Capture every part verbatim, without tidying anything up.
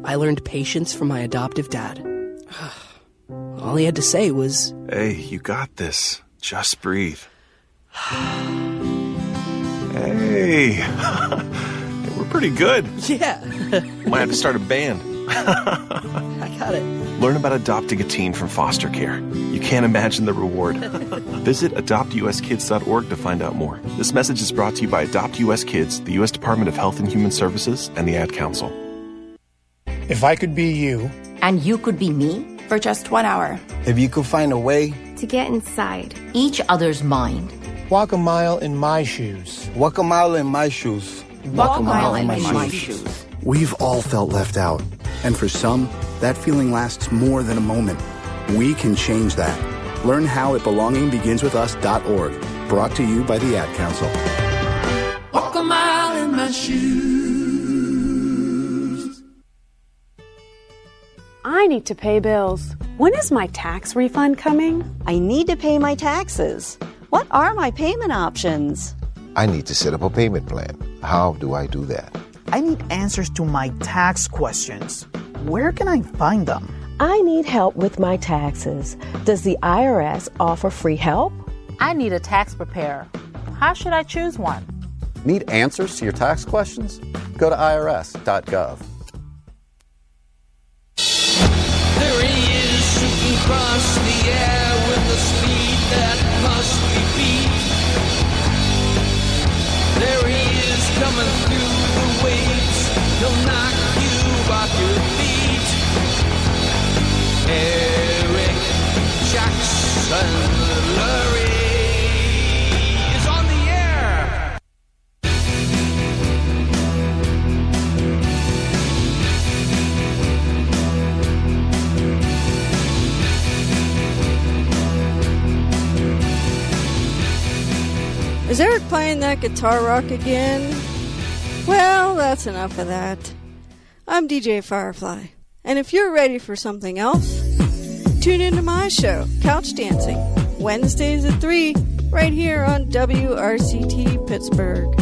I learned patience from my adoptive dad. All he had to say was, "Hey, you got this. Just breathe." Hey, we're pretty good. Yeah. Might have to start a band. I got it. Learn about adopting a teen from foster care. You can't imagine the reward. Visit adopt u s kids dot org to find out more. This message is brought to you by Adopt U S Kids, the U S Department of Health and Human Services, and the Ad Council. If I could be you, and you could be me, for just one hour. If you could find a way to get inside each other's mind. Walk a mile in my shoes. Walk a mile in my shoes. Walk, Walk a mile, mile in, in my, my shoes. shoes. We've all felt left out. And for some, that feeling lasts more than a moment. We can change that. Learn how at belonging begins with us dot org. Brought to you by the Ad Council. Walk a mile in my shoes. I need to pay bills. When is my tax refund coming? I need to pay my taxes. What are my payment options? I need to set up a payment plan. How do I do that? I need answers to my tax questions. Where can I find them? I need help with my taxes. Does the I R S offer free help? I need a tax preparer. How should I choose one? Need answers to your tax questions? Go to I R S dot gov. There he is, shooting across the air with a speed that must be beat. There he is, coming through the waves. He'll knock you off your feet. Eric Jackson Lurie is on the air. Is Eric playing that guitar rock again? Well, that's enough of that. I'm D J Firefly, and if you're ready for something else, tune into my show, Couch Dancing, Wednesdays at three, right here on W R C T Pittsburgh.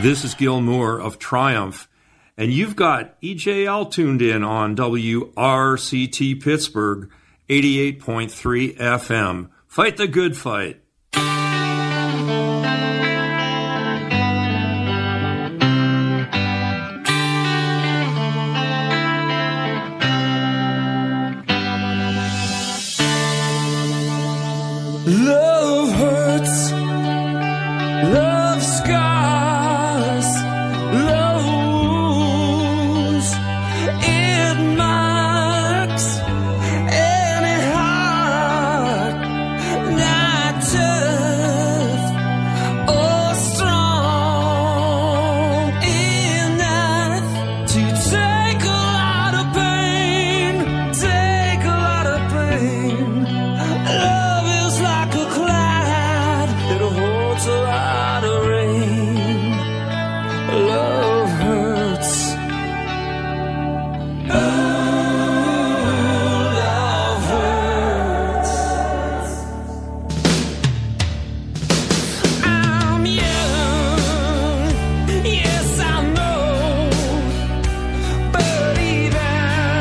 This is Gil Moore of Triumph, and you've got E J L tuned in on W R C T Pittsburgh, eighty-eight point three F M. Fight the good fight. Love hurts, love scars, love wounds, it marks any heart, not tough or strong enough to take a lot of pain, take a lot of pain. Love is like a cloud, it holds a lot of rain. Love hurts. Oh, love hurts. I'm young, yes I know, but even,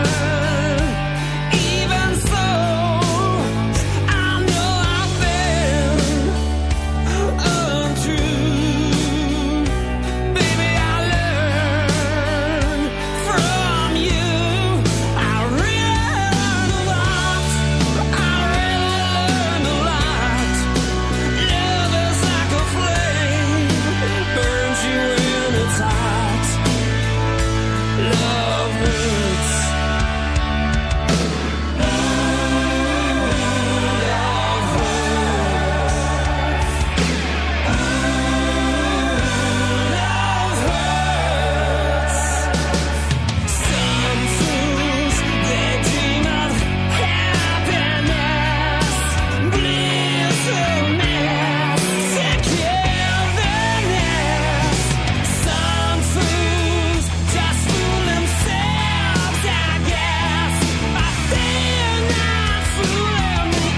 even so, I know I've been untrue. Baby, I learned from you. I really learned a lot. I really learned a lot. Love is like a flame, it burns you when it's hot. Love hurts. Some fools, they dream of happiness, blissfulness, togetherness. Some fools just fool themselves, I guess, but they're not fooling me.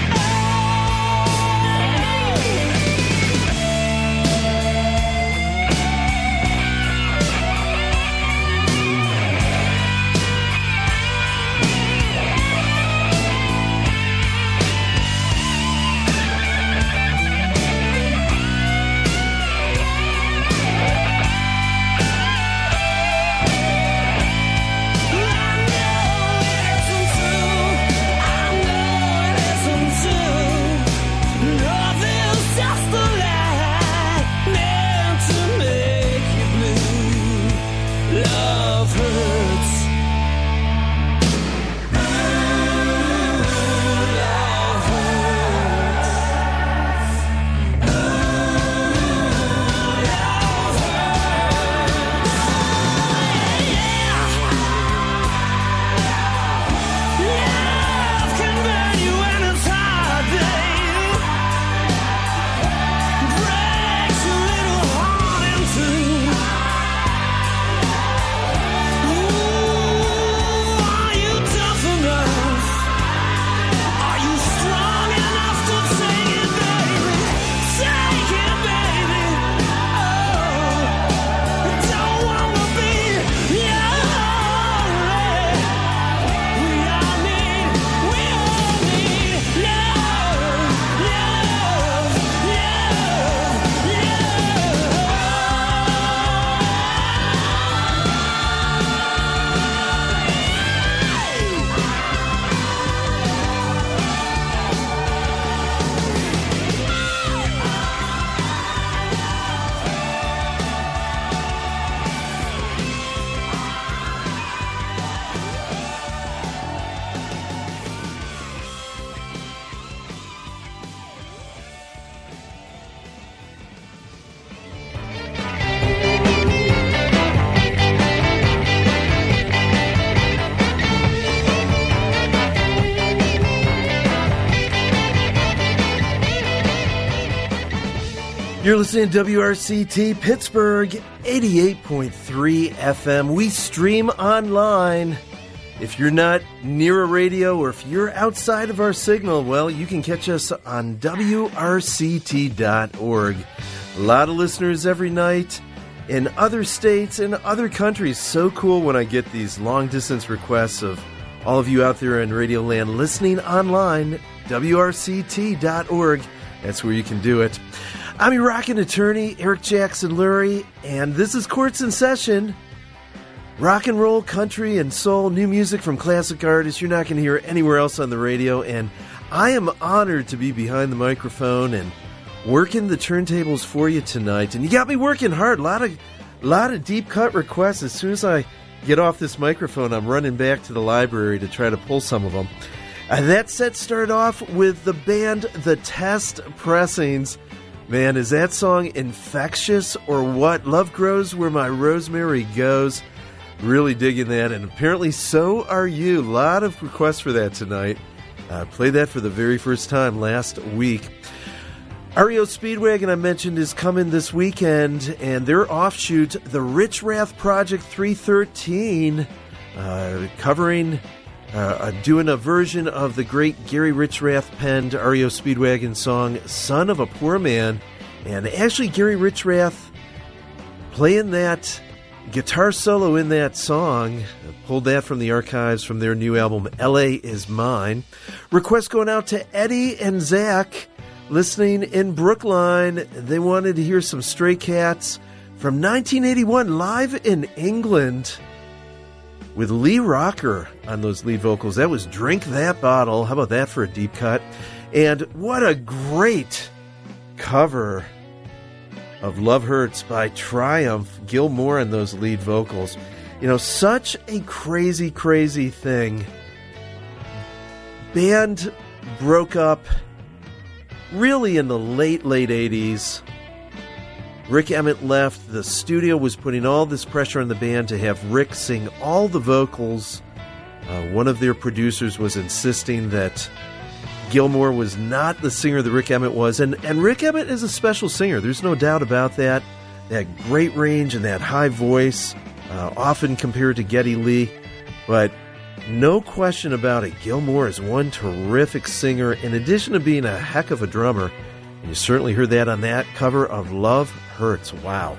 Love hurts. Love Love can burn you when it's hard, baby. Breaks your little heart in two. Ooh, are you tough enough? Are you strong enough to take it, baby? Take it, baby. Oh, don't wanna be lonely. We all need, we all need love, love, You're listening to W R C T Pittsburgh, eighty-eight point three F M. We stream online. If you're not near a radio or if you're outside of our signal, well, you can catch us on W R C T dot org. A lot of listeners every night. in other states and other countries. So cool when I get these long-distance requests of all of you out there in Radio Land listening online, W R C T dot org. That's where you can do it. I'm your rockin' attorney, Eric Jackson Lurie, and this is Courts in Session. Rock and roll, country, and soul, new music from classic artists you're not going to hear anywhere else on the radio, and I am honored to be behind the microphone and working the turntables for you tonight. And you got me working hard. A lot of, lot of deep cut requests. As soon as I get off this microphone, I'm running back to the library to try to pull some of them. Uh, that set started off with the band The Test Pressings. Man, is that song infectious or what? Love grows where my rosemary goes. Really digging that, and apparently so are you. A lot of requests for that tonight. Uh, played that for the very first time last week. R E O Speedwagon, I mentioned, is coming this weekend, and their offshoot, the Rich Rath Project three thirteen, uh, covering, uh, doing a version of the great Gary Richrath penned R E O Speedwagon song, Son of a Poor Man. And actually, Gary Richrath playing that guitar solo in that song. I pulled that from the archives from their new album, L A Is Mine. Request going out to Eddie and Zach, listening in Brookline. They wanted to hear some Stray Cats from nineteen eighty-one, live in England, with Lee Rocker on those lead vocals. That was Drink That Bottle. How about that for a deep cut? And what a great cover of Love Hurts by Triumph. Gil Moore and those lead vocals. You know, such a crazy, crazy thing. Band broke up really in the late, late eighties. Rick Emmett left. The studio was putting all this pressure on the band to have Rick sing all the vocals. Uh, one of their producers was insisting that Gilmore was not the singer that Rick Emmett was, and, and Rick Emmett is a special singer. There's no doubt about that. That great range and that high voice, uh, often compared to Geddy Lee, but no question about it, Gilmore is one terrific singer, in addition to being a heck of a drummer, and you certainly heard that on that cover of Love Hurts. Wow.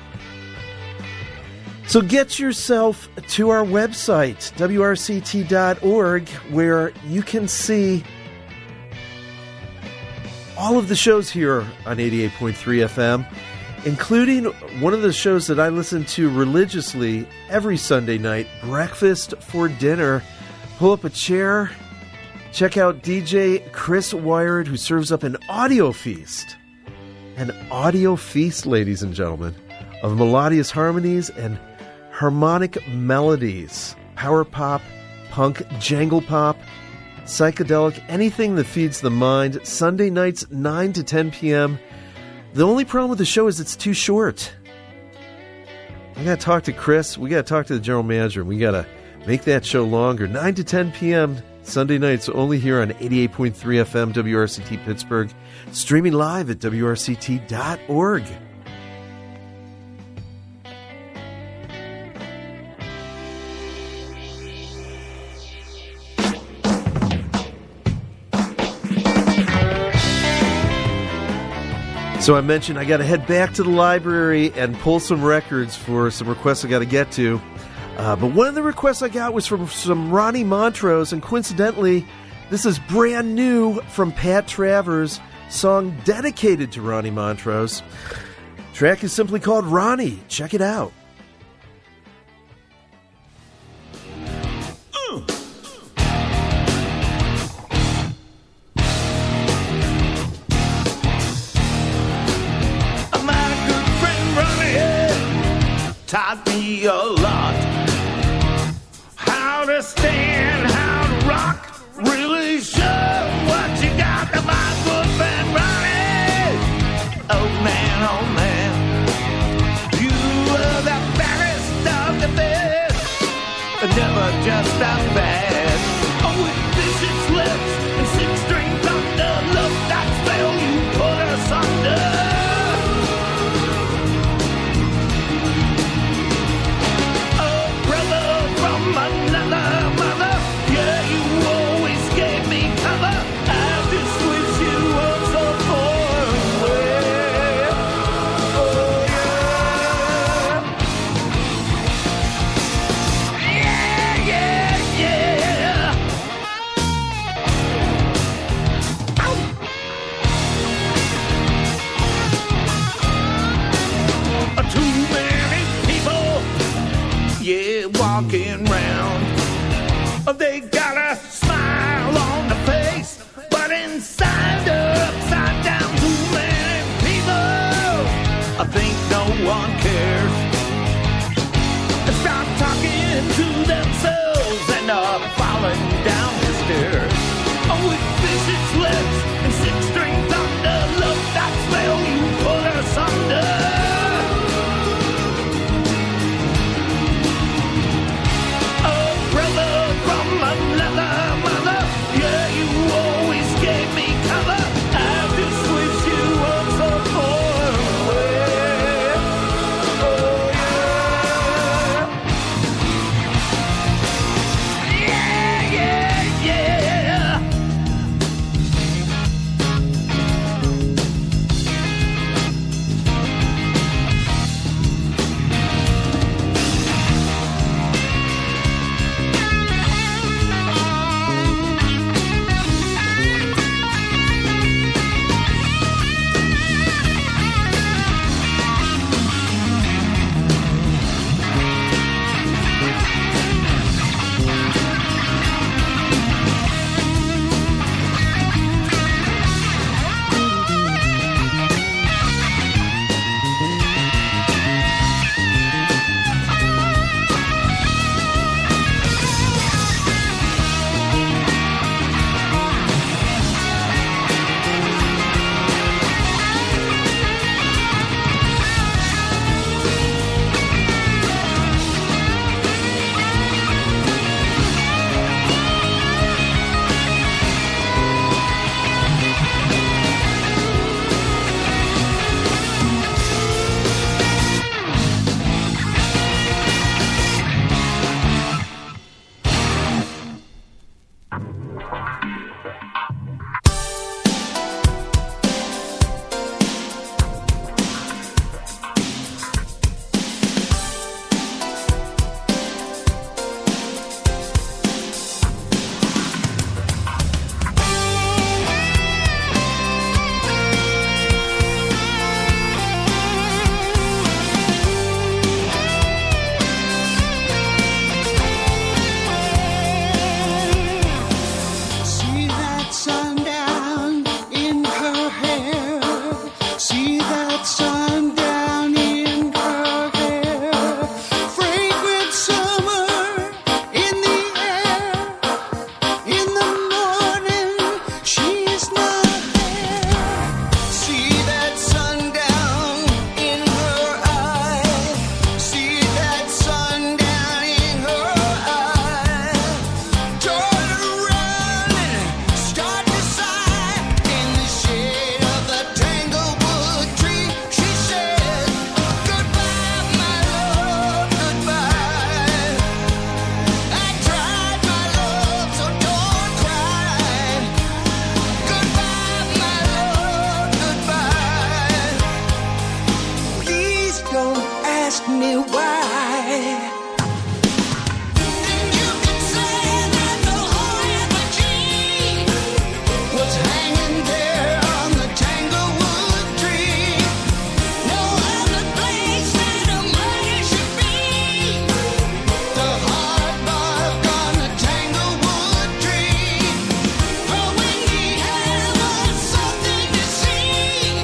So get yourself to our website, W R C T dot org, where you can see all of the shows here on eighty-eight point three F M, including one of the shows that I listen to religiously every Sunday night, Breakfast for Dinner. Pull up a chair, check out D J Chris Wired, who serves up an audio feast. An audio feast, ladies and gentlemen, of melodious harmonies and harmonic melodies. Power pop, punk, jangle pop, psychedelic, anything that feeds the mind. Sunday nights, nine to ten p.m. The only problem with the show is it's too short. I got to talk to Chris. We got to talk to the general manager. We got to make that show longer. nine to ten p.m. Sunday nights, only here on eighty-eight point three F M, W R C T Pittsburgh. Streaming live at W R C T dot org. So I mentioned I got to head back to the library and pull some records for some requests I got to get to. Uh, but one of the requests I got was from some Ronnie Montrose, and coincidentally, this is brand new from Pat Travers, song dedicated to Ronnie Montrose. Track is simply called Ronnie. Check it out. Taught me a lot. How to stand, how to rock. Really show what you got. My good friend Ronnie. Oh man, oh man. You were the fairest of the best. Never just a bad. Oh, with vicious lips and six string thunder. Love that spell you put us under. Another mother, yeah, you always gave me cover. I just wish you were so far away. Oh, yeah. walking round. They got a smile on the face, but inside they're upside down. Too many people, I think no one cares. They start talking to themselves and are falling down the stairs. Oh, with vicious lips and six-string thunder, love that spell, you put us under. Another mother, yeah, you always gave me cover. I just wish you were so far away. Oh yeah, yeah, yeah, yeah.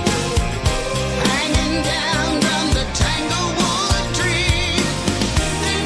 Hanging down from the Tanglewood tree.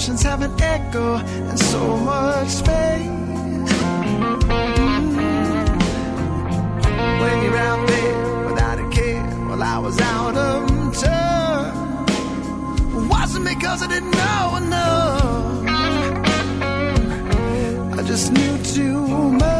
emotions have an echo and so much space. Mm. When you're out there without a care, well, I was out of turn. It wasn't because I didn't know enough. I just knew too much.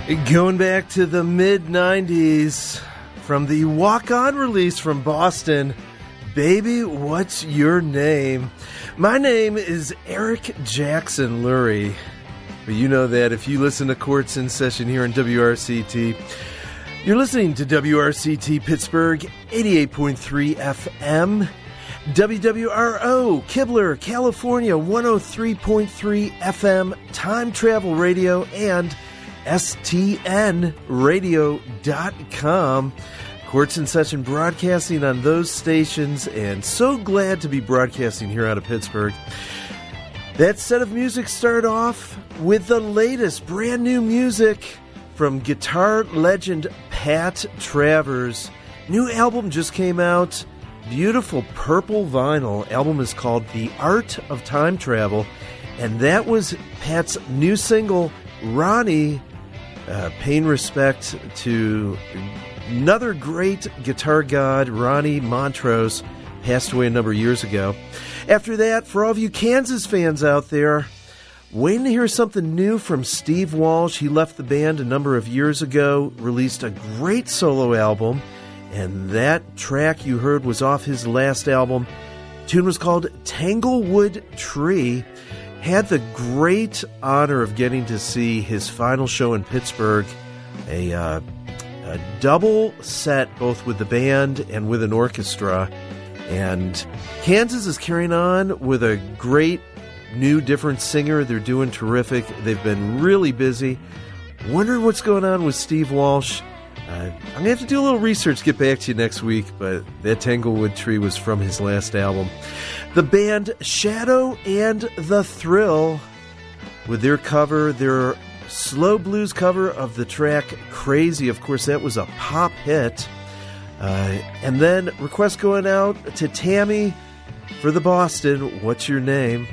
Going back to the mid nineties, from the walk-on release from Boston, Baby, What's Your Name? My name is Eric Jackson Lurie. But you know that if you listen to Courts in Session here on W R C T, you're listening to W R C T Pittsburgh, eighty-eight point three F M, W W R O, Kibler, California, one oh three point three F M, Time Travel Radio, and S T N radio dot com. Courts in Session broadcasting on those stations, and so glad to be broadcasting here out of Pittsburgh. That set of music started off with the latest brand new music from guitar legend Pat Travers. New album just came out. Beautiful purple vinyl. Album is called The Art of Time Travel. And that was Pat's new single, Ronnie. Uh, paying respect to another great guitar god, Ronnie Montrose, passed away a number of years ago. After that, for all of you Kansas fans out there, waiting to hear something new from Steve Walsh. He left the band a number of years ago, released a great solo album, and that track you heard was off his last album. The tune was called Tanglewood Tree. Had the great honor of getting to see his final show in Pittsburgh, a, uh, a double set both with the band and with an orchestra. And Kansas is carrying on with a great new different singer. They're doing terrific. They've been really busy. Wondering what's going on with Steve Walsh. Uh, I'm going to have to do a little research, get back to you next week, but that Tanglewood Tree was from his last album. The band Shadow and the Thrill, with their cover, their slow blues cover of the track Crazy. Of course, that was a pop hit. Uh, and then request going out to Tammy for the Boston, What's Your Name?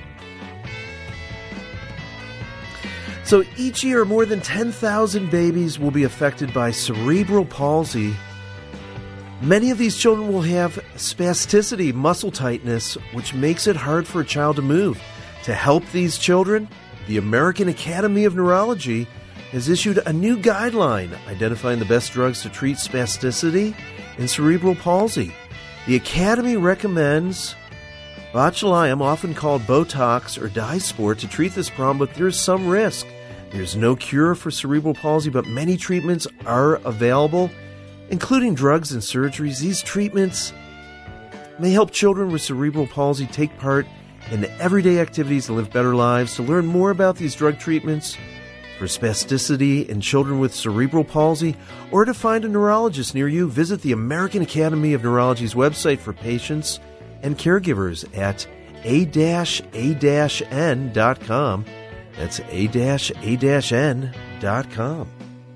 So each year, more than ten thousand babies will be affected by cerebral palsy. Many of these children will have spasticity, muscle tightness, which makes it hard for a child to move. To help these children, the American Academy of Neurology has issued a new guideline identifying the best drugs to treat spasticity and cerebral palsy. The Academy recommends botulinum, often called Botox or Dysport, to treat this problem, but there's some risk. There's no cure for cerebral palsy, but many treatments are available, including drugs and surgeries. These treatments may help children with cerebral palsy take part in everyday activities and live better lives. To learn more about these drug treatments for spasticity in children with cerebral palsy, or to find a neurologist near you, visit the American Academy of Neurology's website for patients and caregivers at a dash a dash n dot com. That's a dash a dash n dot com.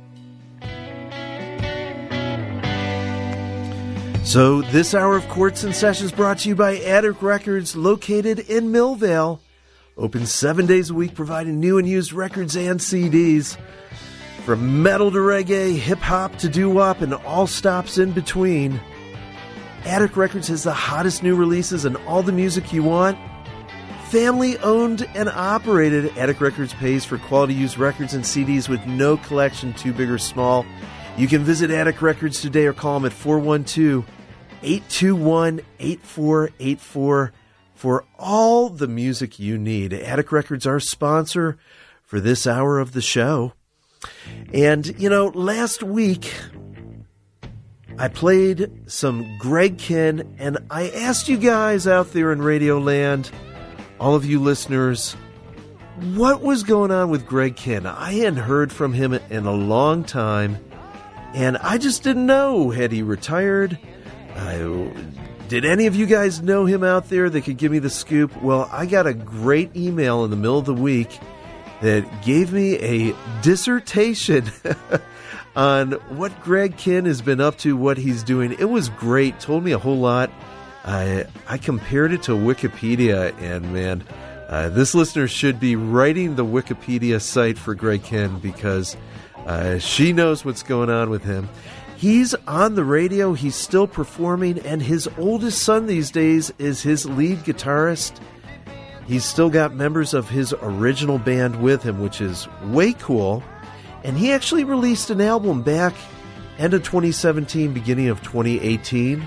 So this hour of Courts and Sessions brought to you by Attic Records, located in Millvale. Open seven days a week, providing new and used records and C Ds. From metal to reggae, hip-hop to doo-wop, and all stops in between. Attic Records has the hottest new releases and all the music you want. Family owned and operated, Attic Records pays for quality used records and C Ds with no collection too big or small. You can visit Attic Records today or call them at four one two, eight two one, eight four eight four for all the music you need. Attic Records, our sponsor for this hour of the show. And, you know, last week I played some Greg Kihn, and I asked you guys out there in Radio Land, all of you listeners, what was going on with Greg Kihn? I hadn't heard from him in a long time, and I just didn't know. Had he retired? I, did any of you guys know him out there that could give me the scoop? Well, I got a great email in the middle of the week that gave me a dissertation on what Greg Kihn has been up to, what he's doing. It was great. Told me a whole lot. I I compared it to Wikipedia, and man, uh, this listener should be writing the Wikipedia site for Greg Kihn, because uh, she knows what's going on with him. He's on the radio. He's still performing, and his oldest son these days is his lead guitarist. He's still got members of his original band with him, which is way cool. And he actually released an album back end of twenty seventeen, beginning of twenty eighteen.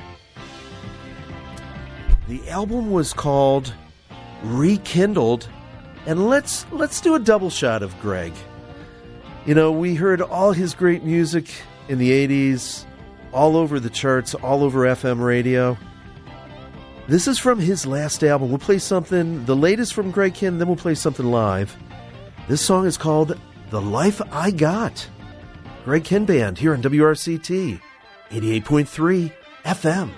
The album was called Rekindled, and let's let's do a double shot of Greg. You know, we heard all his great music in the eighties, all over the charts, all over F M radio. This is from his last album. We'll play something, the latest from Greg Kihn, then we'll play something live. This song is called The Life I Got. Greg Kihn Band here on W R C T, eighty-eight point three F M.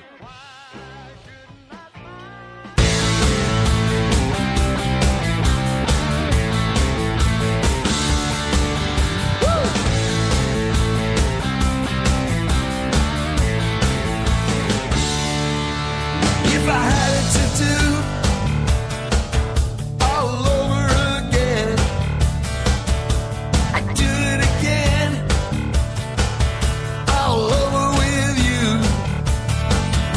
All over with you.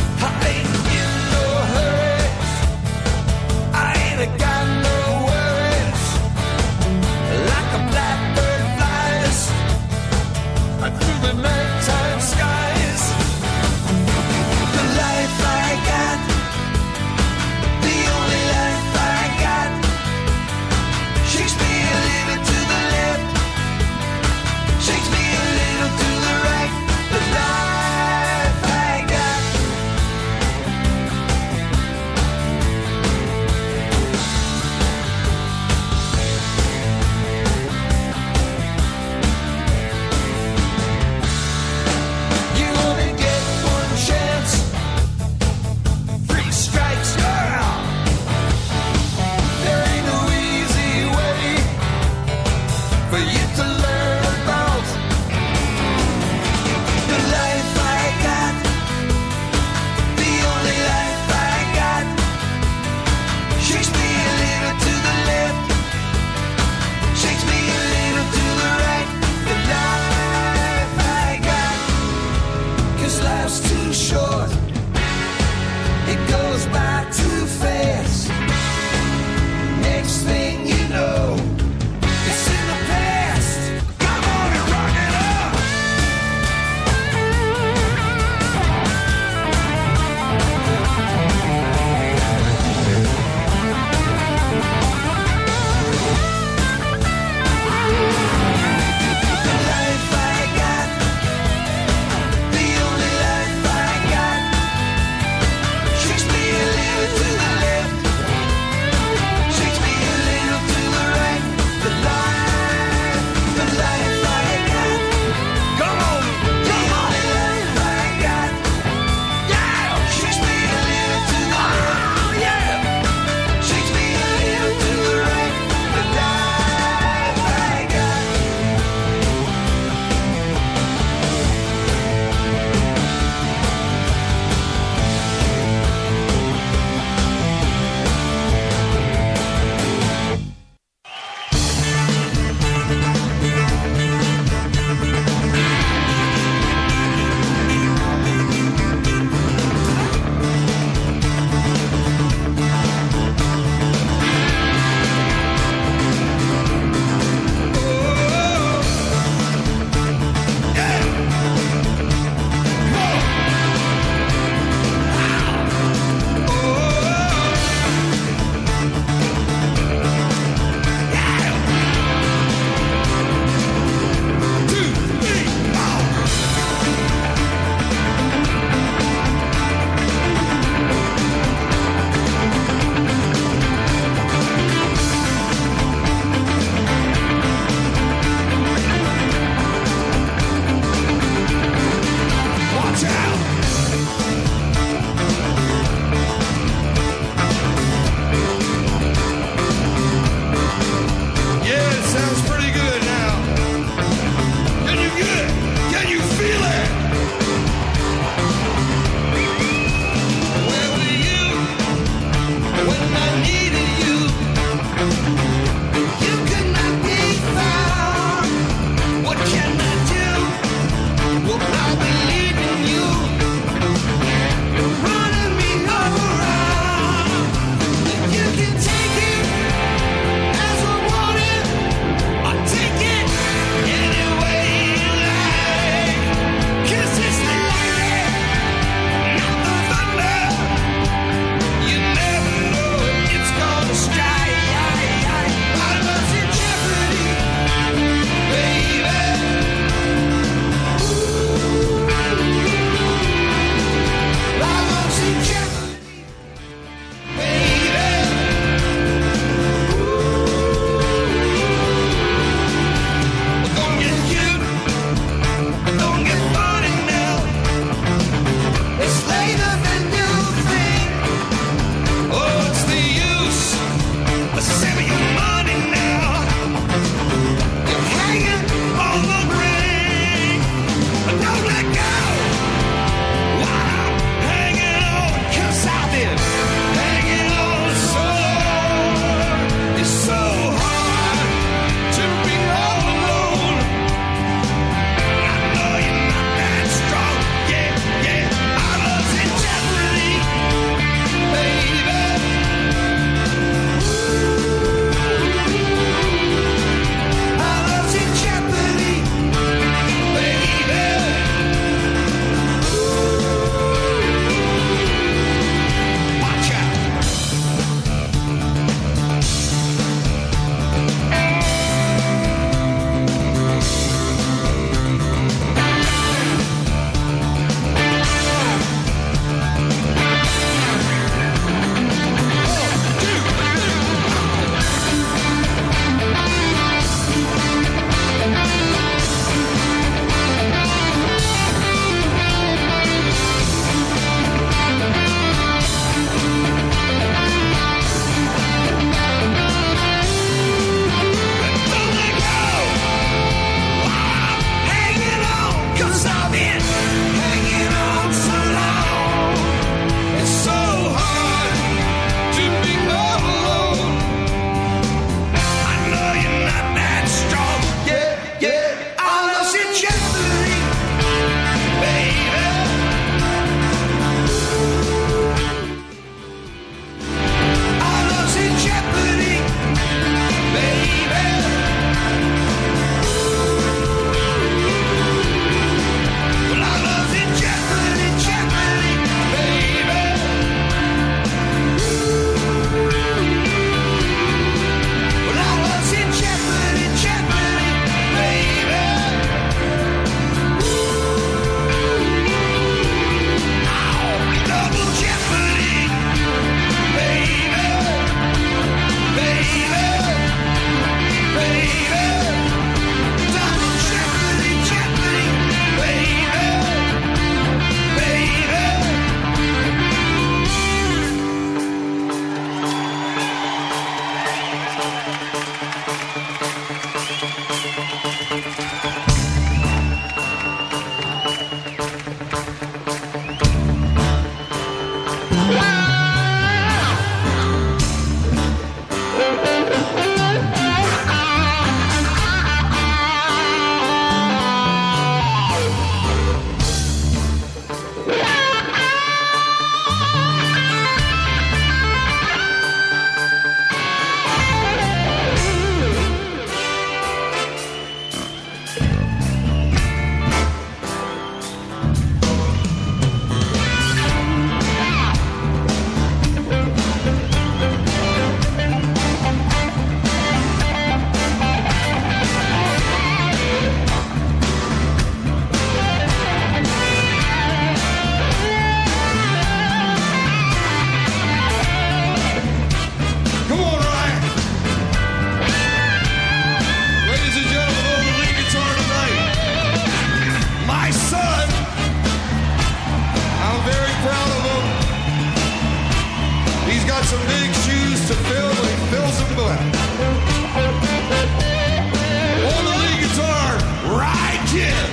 On the lead guitar, Rye Kid.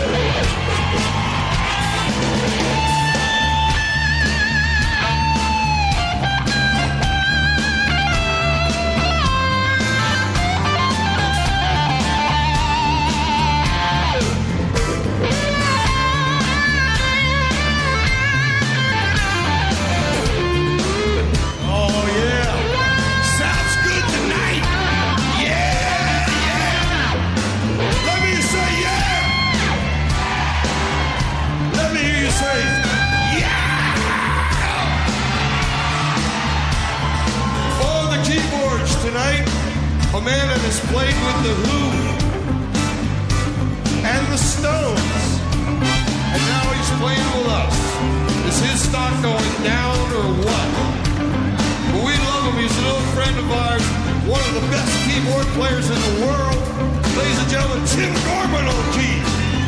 Tonight, a man that has played with the Who and the Stones, and now he's playing with us. Is his stock going down or what? But we love him. He's an old friend of ours, one of the best keyboard players in the world. Ladies and gentlemen, Tim Norman on keys.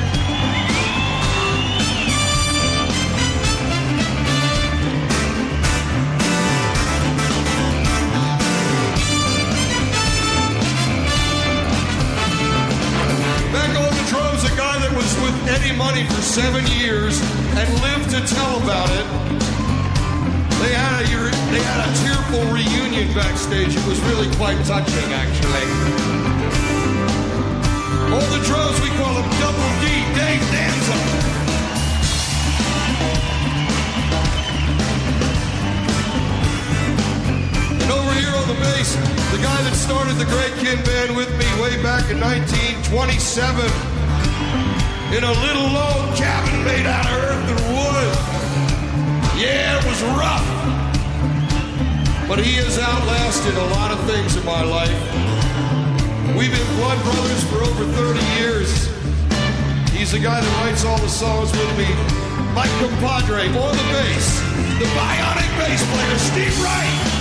With Eddie Money for seven years and lived to tell about it. They had a they had a tearful reunion backstage. It was really quite touching, actually. On the drums, we call him Double D, Dave Danza. And over here on the bass, the guy that started the Great Kin Band with me way back in nineteen twenty-seven. In a little log cabin made out of earth and wood. Yeah, it was rough. But he has outlasted a lot of things in my life. We've been blood brothers for over thirty years. He's the guy that writes all the songs with me. My compadre on the bass, the bionic bass player, Steve Wright.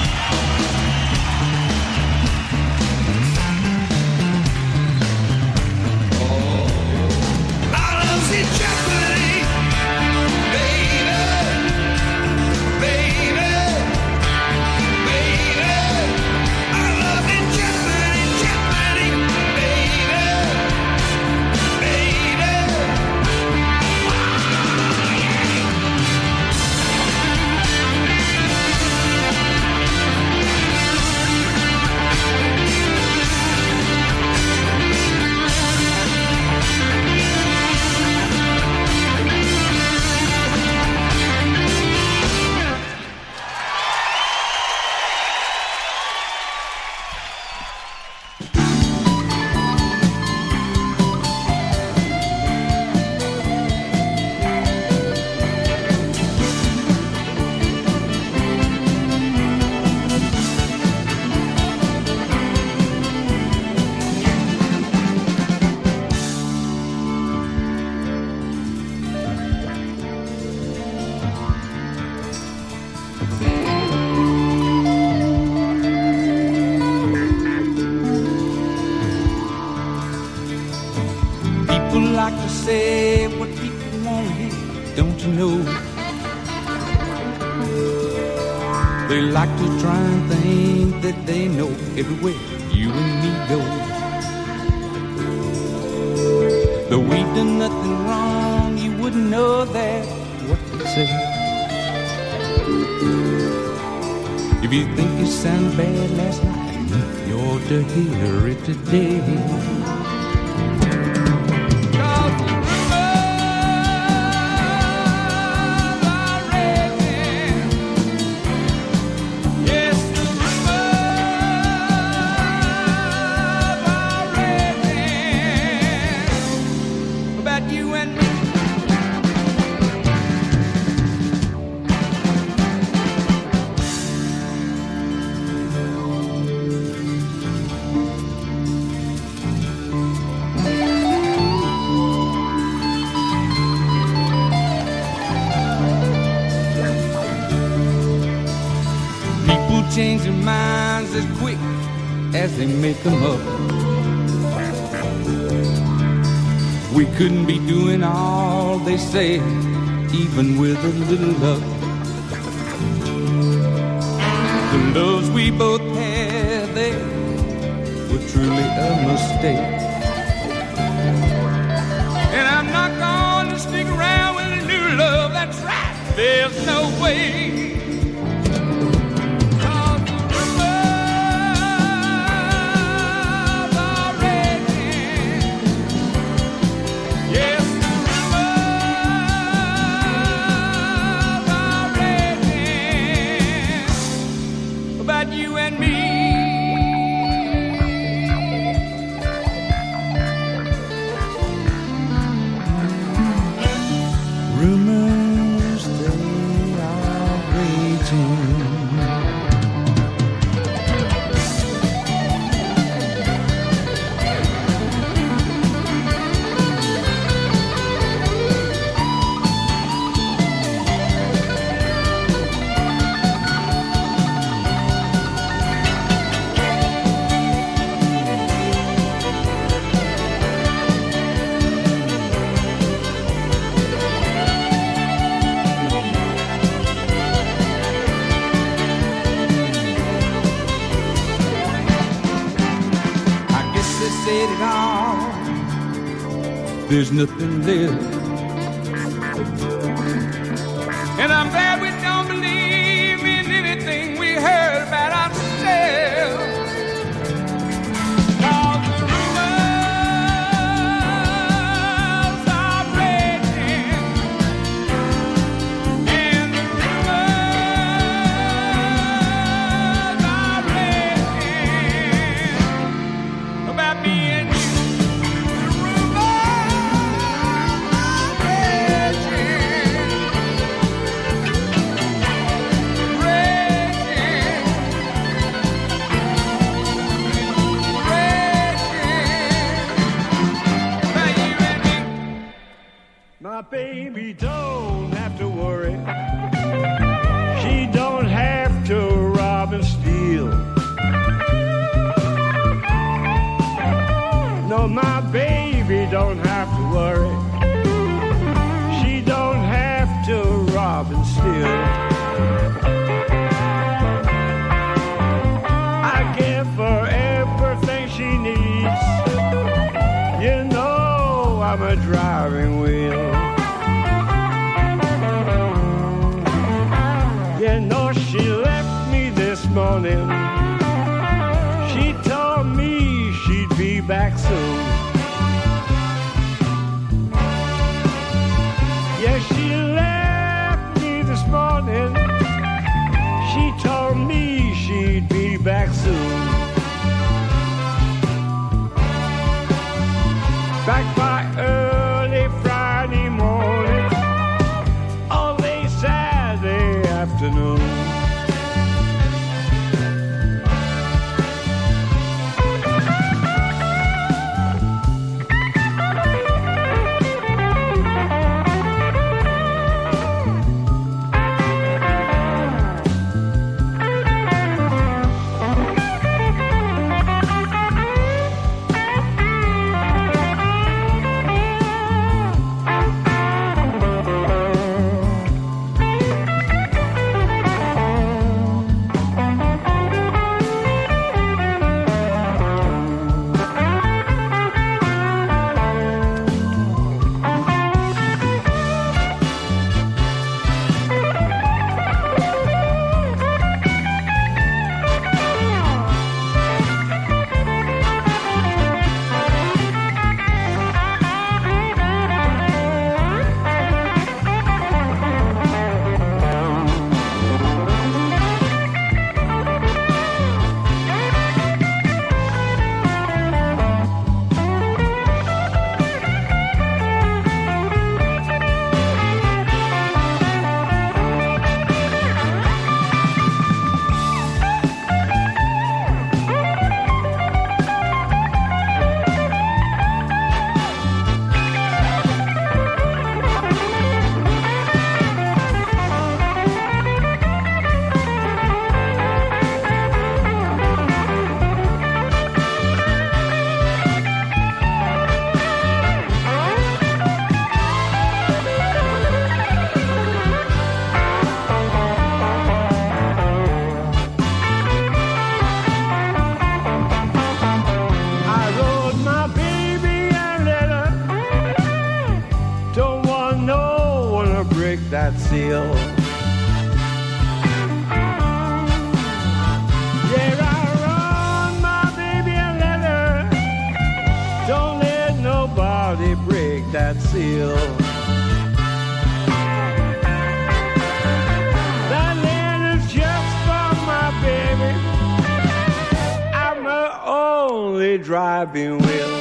Say what people want to hear, don't you know? They like to try and think that they know everywhere you and me go. Though we've done nothing wrong, you wouldn't know that what they say. If you think you sounded bad last night, you ought to hear it today. Change their minds as quick as they make them up. We couldn't be doing all they say, even with a little luck. The loves we both had, they truly a mistake. And I'm not gonna stick around with a new love, that's right, there's no way. You and me. Rumors, they are raging. Said it all, there's nothing left. And I'm glad we don't believe in anything we heard about ourselves. Cause the rumors are raging, and the rumors are raging about me. My baby don't have to worry. She don't have to rob and steal. No, my baby don't have to worry. She don't have to rob and steal. I give her everything she needs. You know I'm a driving wheel. You know she left me this morning. She told me she'd be back soon. Yeah, she left me this morning. She told me she'd be back soon. Back by early Friday morning, all day Saturday afternoon. that seal. Yeah, I run my baby a leather. Don't let nobody break that seal. That letter's just for my baby. I'm her only driving wheel.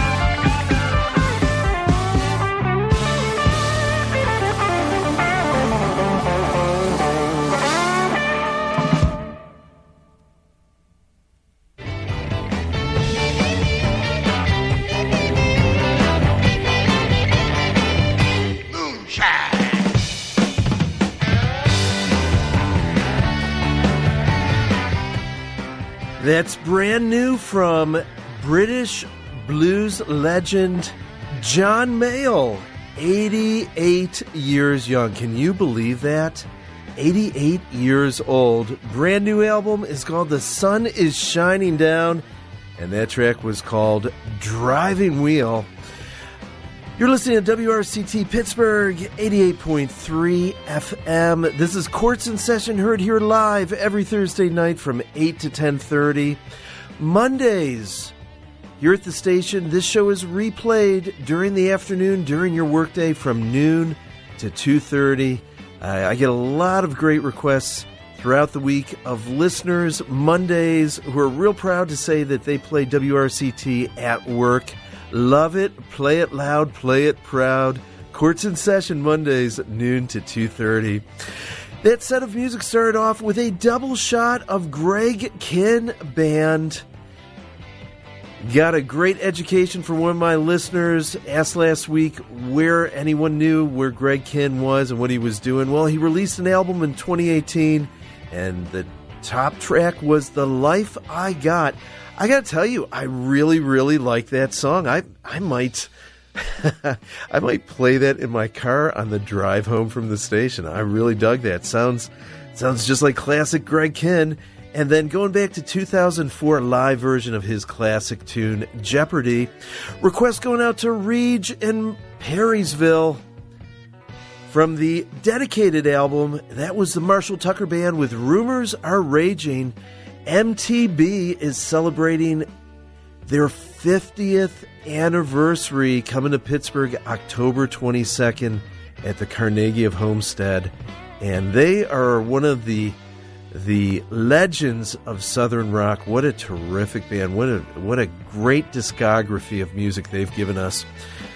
That's brand new from British blues legend John Mayall, eighty-eight years young. Can you believe that? eighty-eight years old. Brand new album is called The Sun Is Shining Down, and that track was called Driving Wheel. You're listening to W R C T Pittsburgh, eighty-eight point three F M. This is Courts in Session, heard here live every Thursday night from eight to ten thirty. Mondays, here at the station, this show is replayed during the afternoon, during your workday from noon to two thirty. Uh, I get a lot of great requests throughout the week of listeners, Mondays, who are real proud to say that they play W R C T at work. Love it, play it loud, play it proud. Courts in Session Mondays, noon to two thirty. That set of music started off with a double shot of Greg Kihn Band. Got a great education from one of my listeners. Asked last week where anyone knew where Greg Kihn was and what he was doing. Well, he released an album in twenty eighteen, and the top track was The Life I Got. I gotta tell you, I really, really like that song. I I might I might play that in my car on the drive home from the station. I really dug that. Sounds sounds just like classic Greg Kihn. And then going back to two thousand four, live version of his classic tune, Jeopardy. Request going out to Reg in Perrysville. From the Dedicated album, that was the Marshall Tucker Band with Rumors Are Raging. M T B is celebrating their fiftieth anniversary, coming to Pittsburgh October twenty-second at the Carnegie of Homestead. And they are one of the the legends of Southern rock. What a terrific band. What a, what a great discography of music they've given us.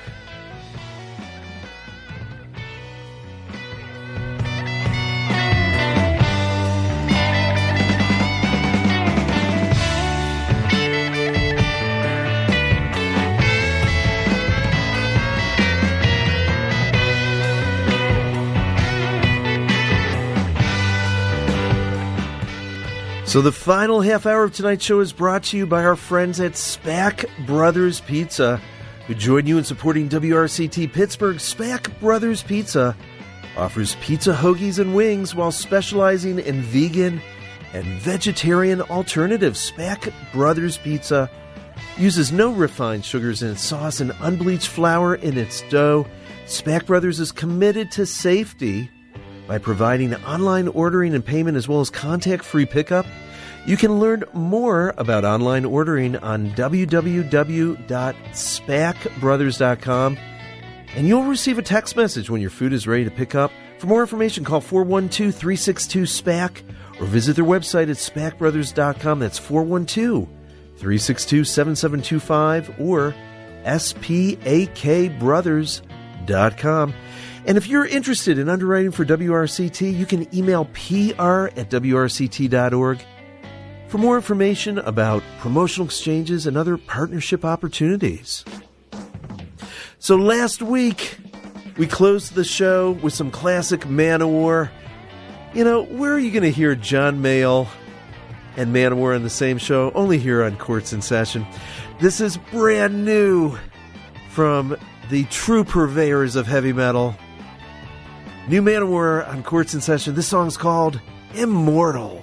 So the final half hour of tonight's show is brought to you by our friends at Spack Brothers Pizza, who join you in supporting W R C T Pittsburgh. Spack Brothers Pizza offers pizza, hoagies, and wings while specializing in vegan and vegetarian alternatives. Spack Brothers Pizza uses no refined sugars in its sauce and unbleached flour in its dough. Spack Brothers is committed to safety by providing online ordering and payment as well as contact-free pickup. You can learn more about online ordering on w w w dot spack brothers dot com, and you'll receive a text message when your food is ready to pick up. For more information, call four one two, three six two, SPAC or visit their website at spack brothers dot com. That's four one two, three six two, seven seven two five or S P A K brothers dot com. And if you're interested in underwriting for W R C T, you can email P R at w r c t dot org for more information about promotional exchanges and other partnership opportunities. So last week, we closed the show with some classic Manowar. You know, where are you going to hear John Mayall and Manowar on the same show? Only here on Courts in Session. This is brand new from the true purveyors of heavy metal. New Manowar on Courts in Session. This song's called Immortal.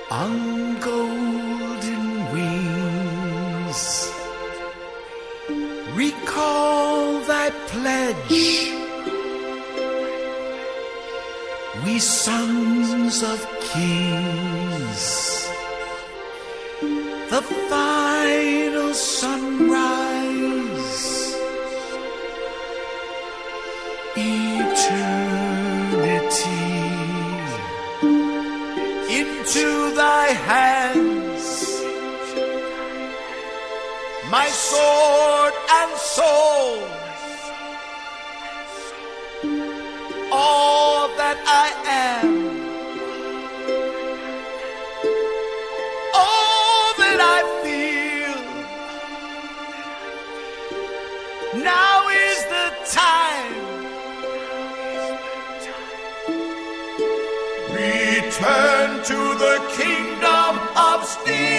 on golden wings. Recall thy pledge, we sons of kings. The final sunrise, eternity. Into thy hands, my sword and soul, all that I am, all that I feel. Now is the time. Return to the kingdom of steel.